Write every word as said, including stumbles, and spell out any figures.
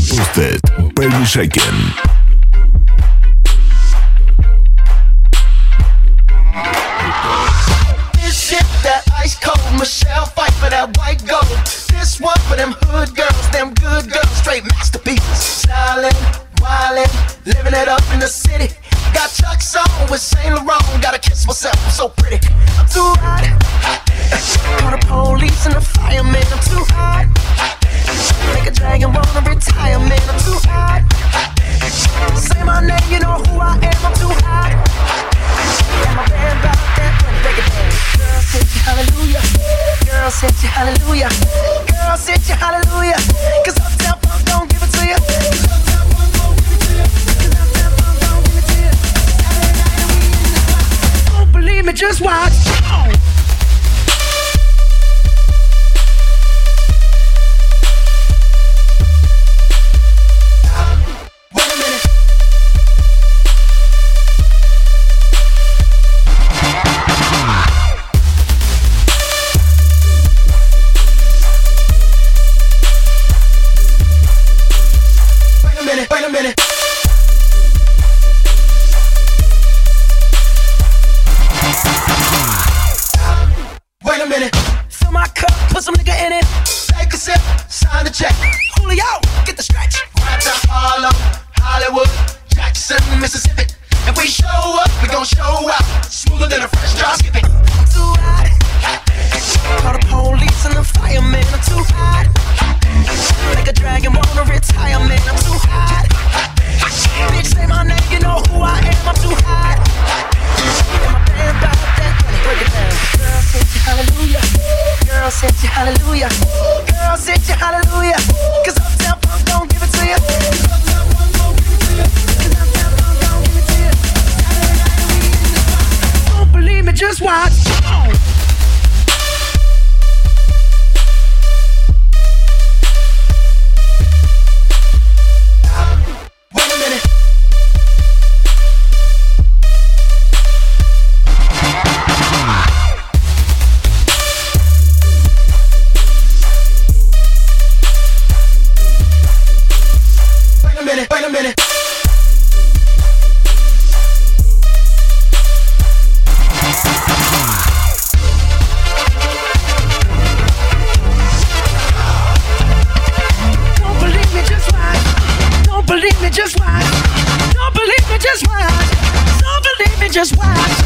Usted, Bernie Shaken. Ice cold, Michelle fight for that white gold. This one for them hood girls, them good girls, straight masterpieces. Stylin', wildin', living it up in the city. Got Chuck's on with Saint Laurent, gotta kiss myself, I'm so pretty. I'm too hot, hot. Call the police and the fireman, I'm too hot, hot. Make a dragon wanna retire, man, I'm too hot, hot. Say my name, you know who I am, I'm too hot, hot. And my band back that money, break it down. Girl, sit you hallelujah. Girl, sit you hallelujah. Girl, sit you hallelujah. Cause Uptown Funk don't give it to you. Cause Uptown Funk don't give it to you. Cause Uptown Funk don't give it to you. Saturday night and we in the spot. Don't believe me, just watch. Oh. Just watch.